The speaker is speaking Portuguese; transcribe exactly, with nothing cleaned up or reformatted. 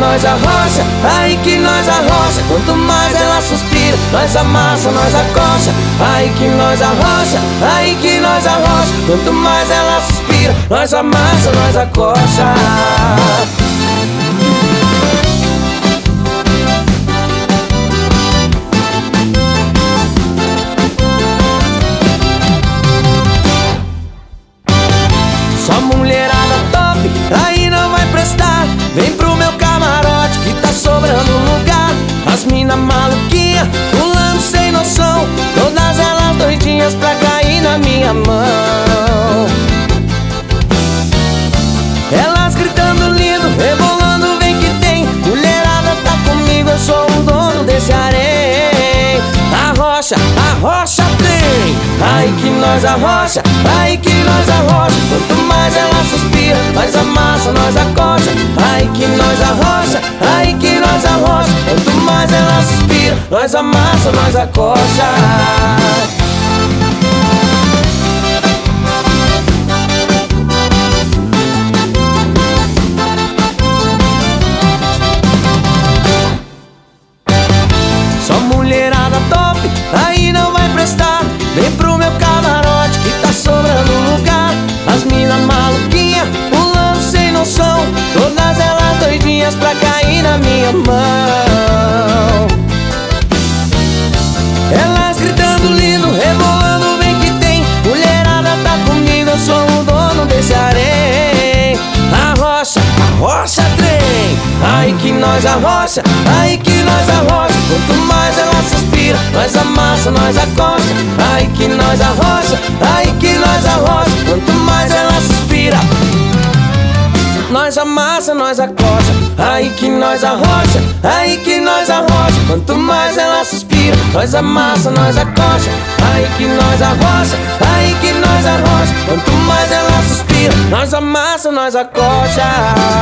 nós arrocha, aí que nós arrocha. Quanto mais ela suspira, nós amassa, nós acocha. Aí que nós arrocha, aí que nós arrocha. Quanto mais ela suspira, nós amassa, nós acocha. Só mulherada top, aí não vai prestar. Vem pro meu camarote que tá sobrando lugar. As mina maluquinha, pulando sem noção, todas elas doidinhas pra cair na minha mão. Elas gritando lindo, rebolando vem que tem. Mulherada tá comigo, eu sou o dono desse harém. Arrocha, arrocha tem, aí que nós arrocha, aí que nós arrocha. Quanto mais ela suspira, nós amassa, nós acocha. Aí que nós arrocha, aí que nós arrocha. Quanto mais ela suspira, nós amassa, nós acocha. Só mulherada top, aí não vai prestar. Vem pro meu camarote que tá sobrando lugar. As mina maluquinha, pulando sem noção, todas elas doidinhas pra cair na minha mão. Elas gritando lindo, rebolando bem que tem. Mulherada tá comigo, eu sou o dono desse harém. Arrocha, arrocha trem, aí que nós arrocha, aí que nós arrocha. Quanto mais ela suspira, nós amassa, nós acocha. Aí que nós arrocha, aí que nós arrocha. Quanto mais ela suspira, nós amassa, nós acocha. Aí que nós arrocha, aí que nós arrocha. Quanto mais ela suspira, nós amassa, nós acocha. Aí que nós arrocha, aí que nós arrocha. Quanto mais ela suspira, nós amassa, nós acocha.